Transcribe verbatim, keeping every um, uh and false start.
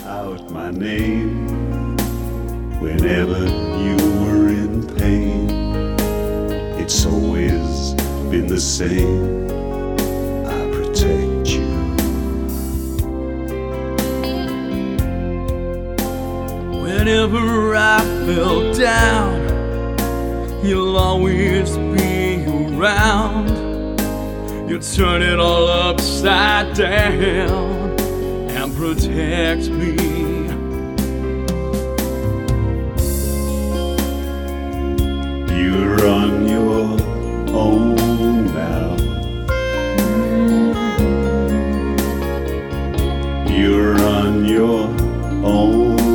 out my name whenever you were in pain. It's always been the same. I protect you. Whenever I fell down, you'll always be around. You turn it all upside down and protect me. You're on your own now. You're on your own.